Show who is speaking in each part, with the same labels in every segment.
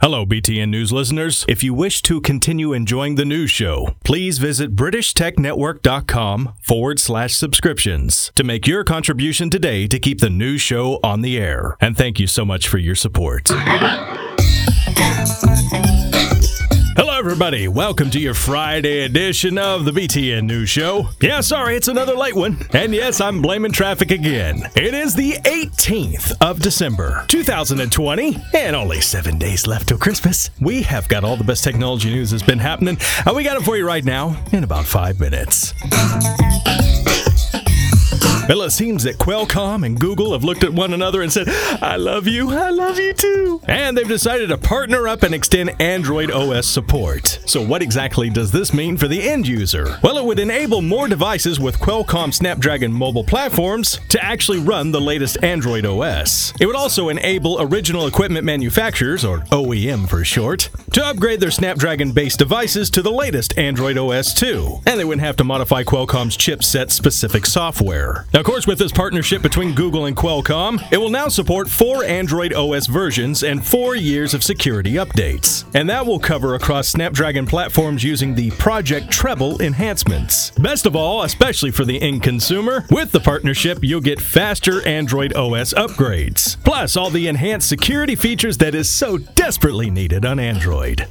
Speaker 1: Hello, BTN News listeners. If you wish to continue enjoying the news show, please visit BritishTechNetwork.com/subscriptions to make your contribution today to keep the news show on the air. And thank you so much for your support. Hello, everybody. Welcome to your Friday edition of the BTN News Show. Yeah, sorry, it's another late one. And yes, I'm blaming traffic again. It is the 18th of December, 2020, and only 7 days left till Christmas. We have got all the best technology news that's been happening, and we got it for you right now in about 5 minutes. Well, it seems that Qualcomm and Google have looked at one another and said, I love you too. And they've decided to partner up and extend Android OS support. So what exactly does this mean for the end user? Well, it would enable more devices with Qualcomm Snapdragon mobile platforms to actually run the latest Android OS. It would also enable original equipment manufacturers, or OEM for short, to upgrade their Snapdragon-based devices to the latest Android OS too. And they wouldn't have to modify Qualcomm's chipset-specific software. Now, of course, with this partnership between Google and Qualcomm, it will now support 4 Android OS versions and 4 years of security updates. And that will cover across Snapdragon platforms using the Project Treble enhancements. Best of all, especially for the end consumer, with the partnership, you'll get faster Android OS upgrades. Plus, all the enhanced security features that is so desperately needed on Android.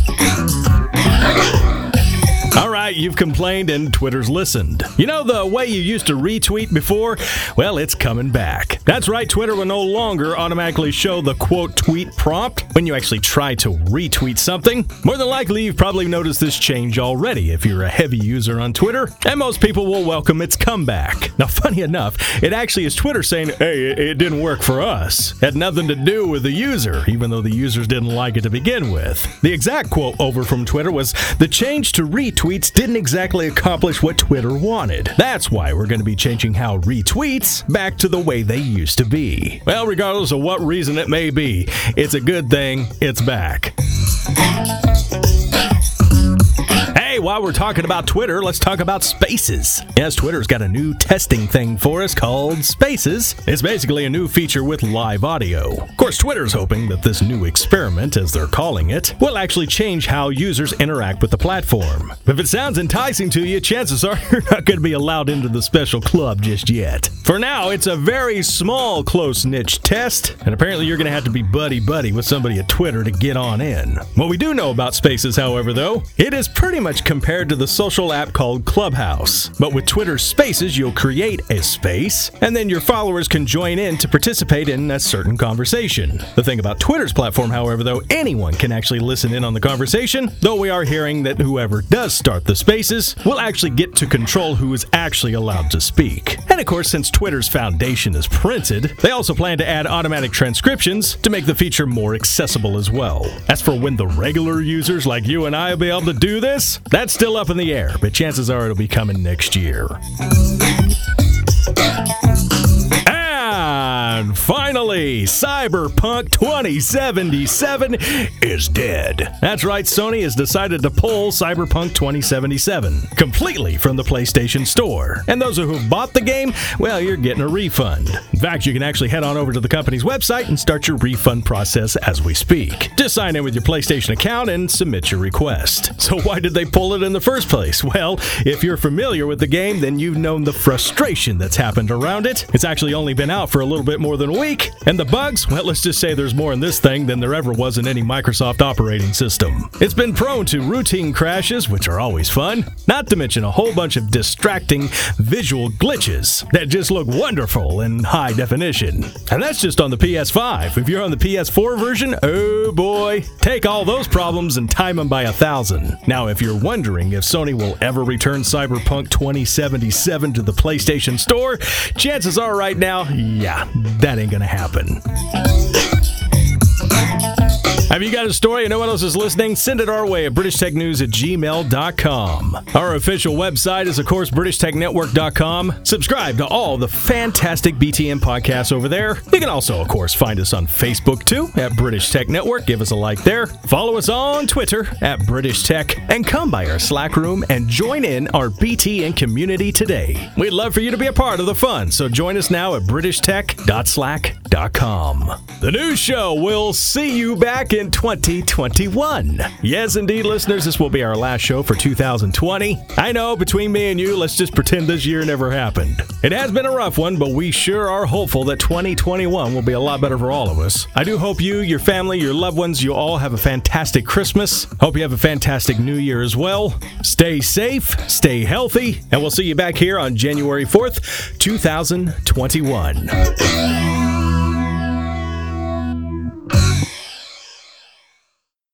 Speaker 1: All right, you've complained and Twitter's listened. You know the way you used to retweet before? Well, it's coming back. That's right, Twitter will no longer automatically show the quote tweet prompt when you actually try to retweet something. More than likely, you've probably noticed this change already if you're a heavy user on Twitter, and most people will welcome its comeback. Now, funny enough, it actually is Twitter saying, hey, it didn't work for us. Had nothing to do with the user, even though the users didn't like it to begin with. The exact quote over from Twitter was, the change to retweets didn't exactly accomplish what Twitter wanted. That's why we're going to be changing how retweets back to the way they used to be. Well, regardless of what reason it may be, it's a good thing it's back. Hey, while we're talking about Twitter, let's talk about Spaces. Yes, Twitter's got a new testing thing for us called Spaces. It's basically a new feature with live audio. Of course, Twitter's hoping that this new experiment, as they're calling it, will actually change how users interact with the platform. If it sounds enticing to you, chances are you're not going to be allowed into the special club just yet. For now, it's a very small, close niche test, and apparently you're going to have to be buddy-buddy with somebody at Twitter to get on in. What we do know about Spaces, however, though, it is pretty much compared to the social app called Clubhouse. But with Twitter Spaces, you'll create a space, and then your followers can join in to participate in a certain conversation. The thing about Twitter's platform, however, though, anyone can actually listen in on the conversation, though we are hearing that whoever does start the Spaces will actually get to control who is actually allowed to speak. And of course, since Twitter's foundation is printed, they also plan to add automatic transcriptions to make the feature more accessible as well. As for when the regular users like you and I will be able to do this, that's still up in the air, but chances are it'll be coming next year. And finally, Cyberpunk 2077 is dead. That's right, Sony has decided to pull Cyberpunk 2077 completely from the PlayStation Store. And those who have bought the game, well, you're getting a refund. In fact, you can actually head on over to the company's website and start your refund process as we speak. Just sign in with your PlayStation account and submit your request. So why did they pull it in the first place? Well, if you're familiar with the game, then you've known the frustration that's happened around it. It's actually only been out for a little bit more than a week. And the bugs, well, let's just say there's more in this thing than there ever was in any Microsoft operating system. It's been prone to routine crashes, which are always fun, not to mention a whole bunch of distracting visual glitches that just look wonderful in high definition. And that's just on the PS5. If you're on the PS4 version, oh boy, take all those problems and time them by 1,000. Now, if you're wondering if Sony will ever return Cyberpunk 2077 to the PlayStation Store, chances are right now, yeah, that ain't gonna happen. Have you got a story and no one else is listening? Send it our way at BritishTechNews@gmail.com. Our official website is, of course, BritishTechNetwork.com. Subscribe to all the fantastic BTN podcasts over there. You can also, of course, find us on Facebook, too, at British Tech Network. Give us a like there. Follow us on Twitter at British Tech. And come by our Slack room and join in our BTN community today. We'd love for you to be a part of the fun, so join us now at BritishTech.slack.com. TheNewShow.com. The New Show will see you back in 2021. Yes, indeed, listeners, this will be our last show for 2020. I know, between me and you, let's just pretend this year never happened. It has been a rough one, but we sure are hopeful that 2021 will be a lot better for all of us. I do hope you, your family, your loved ones, you all have a fantastic Christmas. Hope you have a fantastic New Year as well. Stay safe, stay healthy, and we'll see you back here on January 4th, 2021.